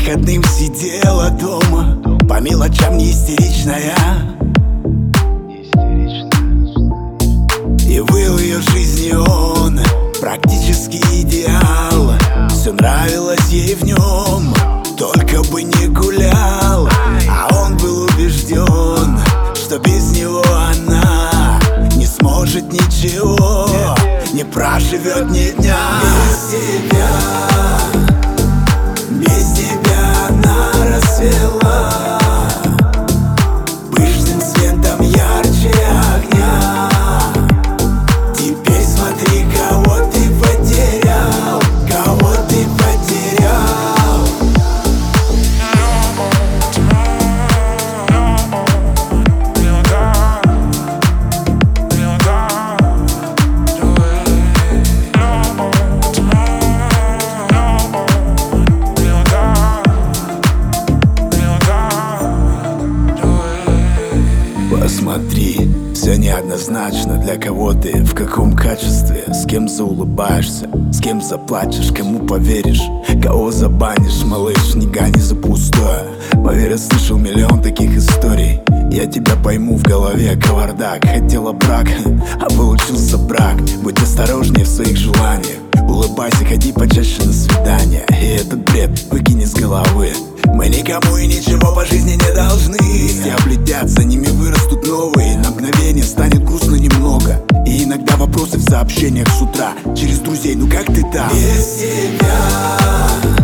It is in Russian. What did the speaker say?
выходным сидела дома, по мелочам не истеричная, и был в ее жизни он практически идеал. Все нравилось ей в нем, только бы не гулял. А он был убежден, что без него она не сможет ничего, не проживет ни дня. Без тебя она расцвела пышным светом ярче огня. Теперь смотри, кого ты потерял, кого ты потерял. Посмотри, все неоднозначно. Для кого ты, в каком качестве, с кем заулыбаешься, с кем заплачешь, кому поверишь, кого забанишь, малыш, не гони за пустое. Поверь, я слышал миллион таких историй. Я тебя пойму, в голове кавардак. Хотела брак, а получился брак. Будь осторожнее в своих желаниях, улыбайся, ходи почаще на свидания. И этот бред выкини с головы. Мы никому и ничего по жизни не должны. Листья облетят, за ними вырастут новые. На мгновение станет грустно немного. И иногда вопросы в сообщениях с утра через друзей, ну как ты там? Без тебя